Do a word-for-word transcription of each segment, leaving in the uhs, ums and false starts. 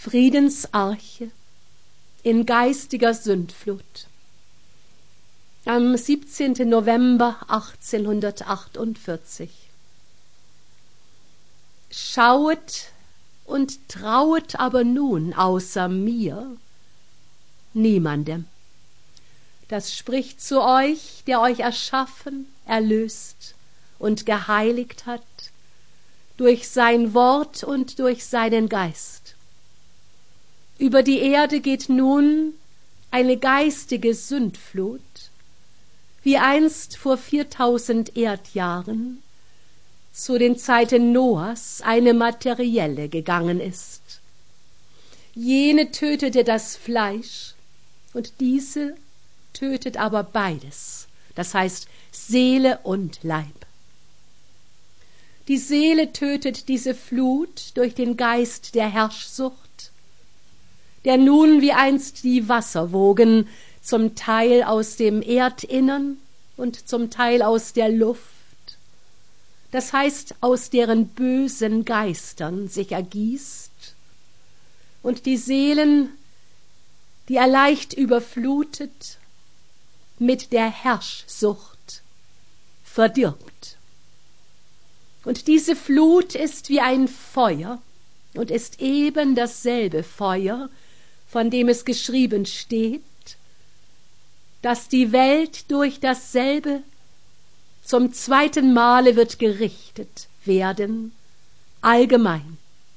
Friedensarche in geistiger Sündflut. Am siebzehnten November achtzehnhundertachtundvierzig. Schauet und trauet aber nun außer mir niemandem. Das spricht zu euch, der euch erschaffen, erlöst und geheiligt hat, durch sein Wort und durch seinen Geist. Über die Erde geht nun eine geistige Sündflut, wie einst vor viertausend Erdjahren zu den Zeiten Noahs eine materielle gegangen ist. Jene tötete das Fleisch und diese tötet aber beides, das heißt Seele und Leib. Die Seele tötet diese Flut durch den Geist der Herrschsucht, der nun wie einst die Wasserwogen zum Teil aus dem Erdinnern und zum Teil aus der Luft, das heißt aus deren bösen Geistern sich ergießt und die Seelen, die er leicht überflutet, mit der Herrschsucht verdirbt. Und diese Flut ist wie ein Feuer und ist eben dasselbe Feuer, von dem es geschrieben steht, dass die Welt durch dasselbe zum zweiten Male wird gerichtet werden, allgemein.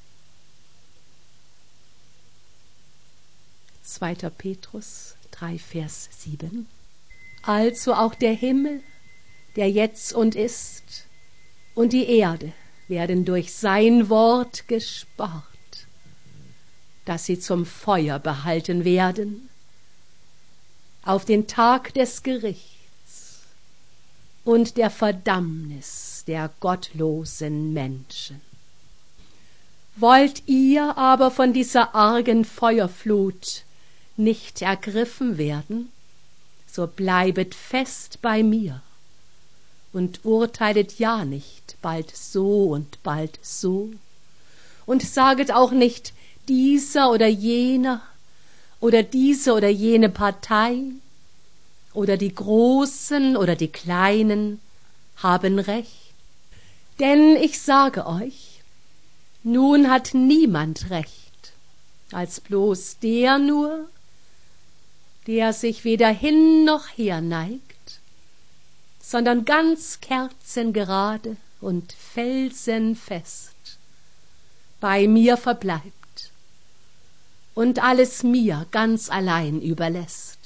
zweiter Petrus drei, Vers sieben. Also auch der Himmel, der jetzt und ist, und die Erde werden durch sein Wort gespart, dass sie zum Feuer behalten werden, auf den Tag des Gerichts und der Verdammnis der gottlosen Menschen. Wollt ihr aber von dieser argen Feuerflut nicht ergriffen werden, so bleibet fest bei mir und urteilet ja nicht bald so und bald so und saget auch nicht dieser oder jener oder diese oder jene Partei oder die Großen oder die Kleinen haben Recht. Denn ich sage euch, nun hat niemand Recht, als bloß der nur, der sich weder hin noch her neigt, sondern ganz kerzengerade und felsenfest bei mir verbleibt und alles mir ganz allein überlässt.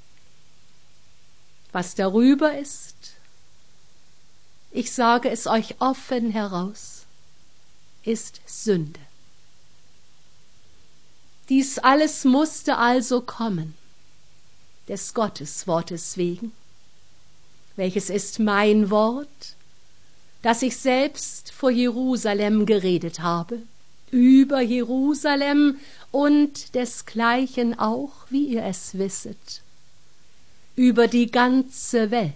Was darüber ist, ich sage es euch offen heraus, ist Sünde. Dies alles musste also kommen, des Gotteswortes wegen, welches ist mein Wort, das ich selbst vor Jerusalem geredet habe, über Jerusalem und desgleichen auch, wie ihr es wisset, über die ganze Welt.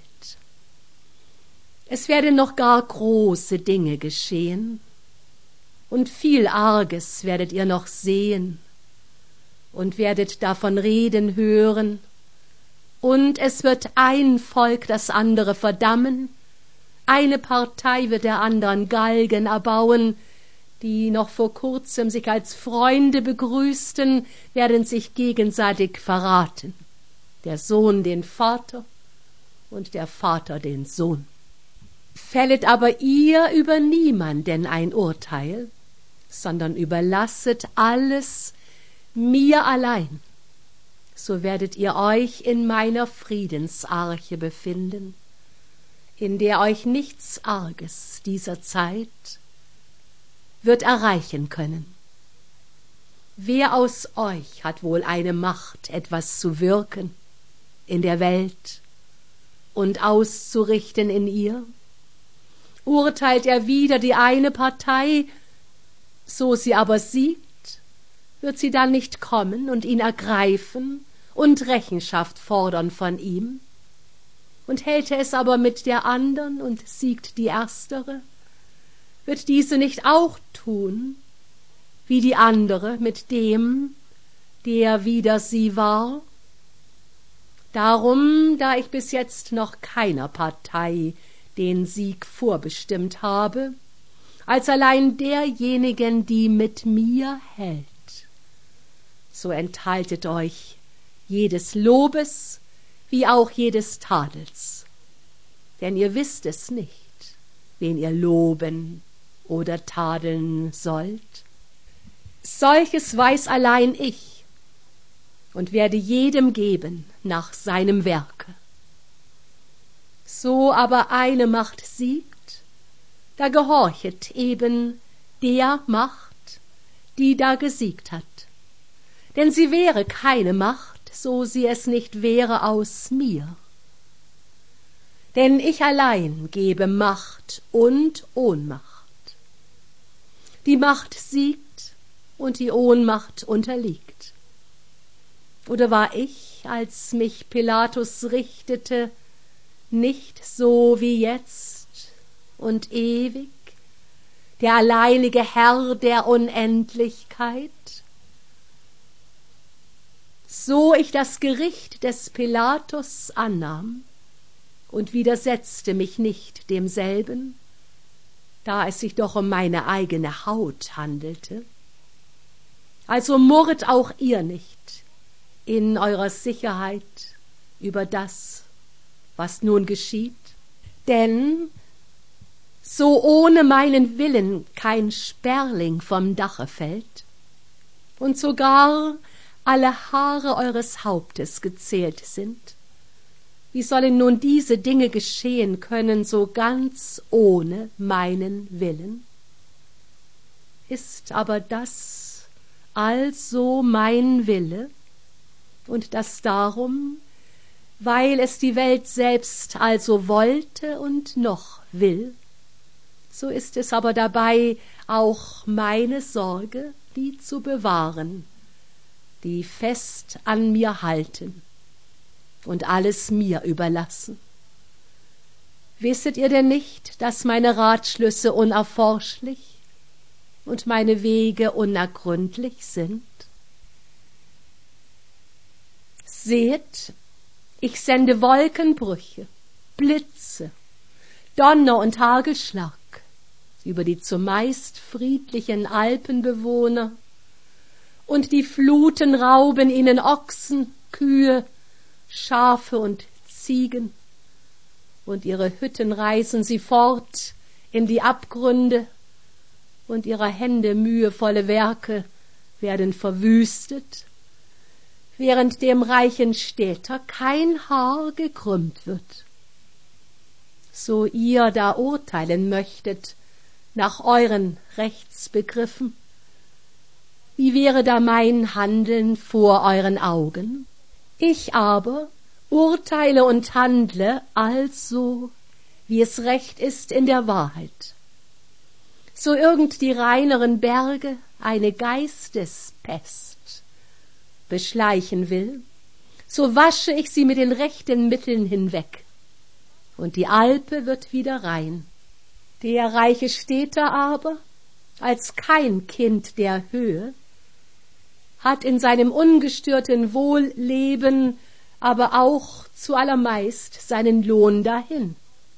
Es werden noch gar große Dinge geschehen, und viel Arges werdet ihr noch sehen und werdet davon reden hören, und es wird ein Volk das andere verdammen, eine Partei wird der anderen Galgen erbauen, die noch vor kurzem sich als Freunde begrüßten, werden sich gegenseitig verraten, der Sohn den Vater und der Vater den Sohn. Fället aber ihr über niemanden ein Urteil, sondern überlasset alles mir allein, so werdet ihr euch in meiner Friedensarche befinden, in der euch nichts Arges dieser Zeit wird erreichen können. Wer aus euch hat wohl eine Macht, etwas zu wirken in der Welt und auszurichten in ihr? Urteilt er wieder die eine Partei, so sie aber siegt, wird sie dann nicht kommen und ihn ergreifen und Rechenschaft fordern von ihm? Und hält er es aber mit der andern und siegt die erstere, wird diese nicht auch tun, wie die andere mit dem, der wider sie war? Darum, da ich bis jetzt noch keiner Partei den Sieg vorbestimmt habe, als allein derjenigen, die mit mir hält, so enthaltet euch jedes Lobes wie auch jedes Tadels, denn ihr wisst es nicht, wen ihr loben oder tadeln sollt. Solches weiß allein ich und werde jedem geben nach seinem Werke. So aber eine Macht siegt, da gehorchet eben der Macht, die da gesiegt hat. Denn sie wäre keine Macht, so sie es nicht wäre aus mir. Denn ich allein gebe Macht und Ohnmacht. Die Macht siegt und die Ohnmacht unterliegt. Oder war ich, als mich Pilatus richtete, nicht so wie jetzt und ewig, der alleinige Herr der Unendlichkeit? So ich das Gericht des Pilatus annahm und widersetzte mich nicht demselben, da es sich doch um meine eigene Haut handelte, also murret auch ihr nicht in eurer Sicherheit über das, was nun geschieht, denn so ohne meinen Willen kein Sperling vom Dache fällt und sogar alle Haare eures Hauptes gezählt sind, wie sollen nun diese Dinge geschehen können, so ganz ohne meinen Willen? Ist aber das also mein Wille, und das darum, weil es die Welt selbst also wollte und noch will, so ist es aber dabei auch meine Sorge, die zu bewahren, die fest an mir halten und alles mir überlassen. Wisset ihr denn nicht, dass meine Ratschlüsse unerforschlich und meine Wege unergründlich sind? Seht, ich sende Wolkenbrüche, Blitze, Donner und Hagelschlag über die zumeist friedlichen Alpenbewohner, und die Fluten rauben ihnen Ochsen, Kühe, Schafe und Ziegen, und ihre Hütten reißen sie fort in die Abgründe, und ihrer Hände mühevolle Werke werden verwüstet, während dem reichen Städter kein Haar gekrümmt wird. So ihr da urteilen möchtet nach euren Rechtsbegriffen, wie wäre da mein Handeln vor euren Augen? Ich aber urteile und handle also, wie es recht ist in der Wahrheit. So irgend die reineren Berge eine Geistespest beschleichen will, so wasche ich sie mit den rechten Mitteln hinweg, und die Alpe wird wieder rein. Der reiche Städter aber, als kein Kind der Höhe, hat in seinem ungestörten Wohlleben aber auch zuallermeist seinen Lohn dahin.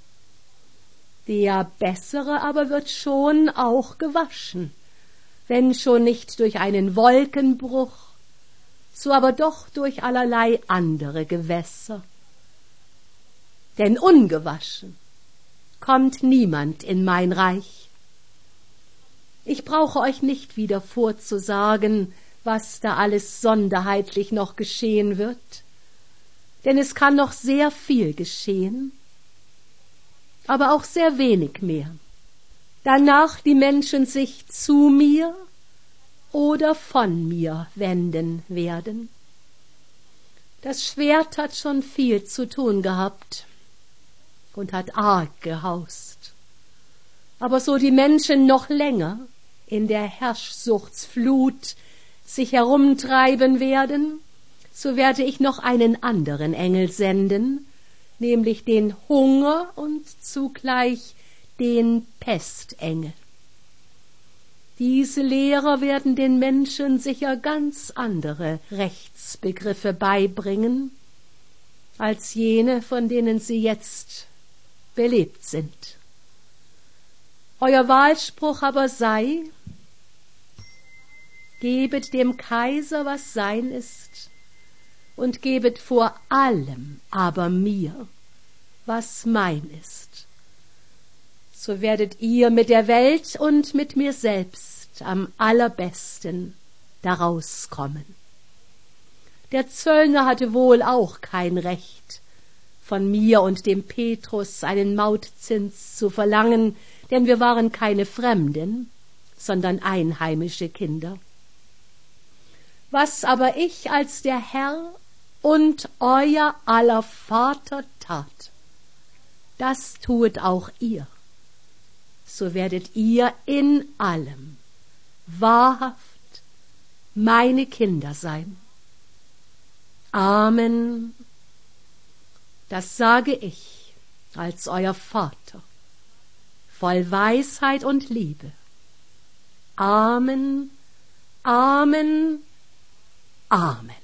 Der Bessere aber wird schon auch gewaschen, wenn schon nicht durch einen Wolkenbruch, so aber doch durch allerlei andere Gewässer. Denn ungewaschen kommt niemand in mein Reich. Ich brauche euch nicht wieder vorzusagen, was da alles sonderheitlich noch geschehen wird, denn es kann noch sehr viel geschehen, aber auch sehr wenig mehr. Danach die Menschen sich zu mir oder von mir wenden werden. Das Schwert hat schon viel zu tun gehabt und hat arg gehaust. Aber so die Menschen noch länger in der Herrschsuchtsflut sich herumtreiben werden, so werde ich noch einen anderen Engel senden, nämlich den Hunger und zugleich den Pestengel. Diese Lehrer werden den Menschen sicher ganz andere Rechtsbegriffe beibringen, als jene, von denen sie jetzt belebt sind. Euer Wahlspruch aber sei: Gebet dem Kaiser, was sein ist, und gebet vor allem aber mir, was mein ist. So werdet ihr mit der Welt und mit mir selbst am allerbesten daraus kommen. Der Zöllner hatte wohl auch kein Recht, von mir und dem Petrus einen Mautzins zu verlangen, denn wir waren keine Fremden, sondern einheimische Kinder. Was aber ich als der Herr und euer aller Vater tat, das tuet auch ihr. So werdet ihr in allem wahrhaft meine Kinder sein. Amen. Das sage ich als euer Vater, voll Weisheit und Liebe. Amen, Amen, Amen.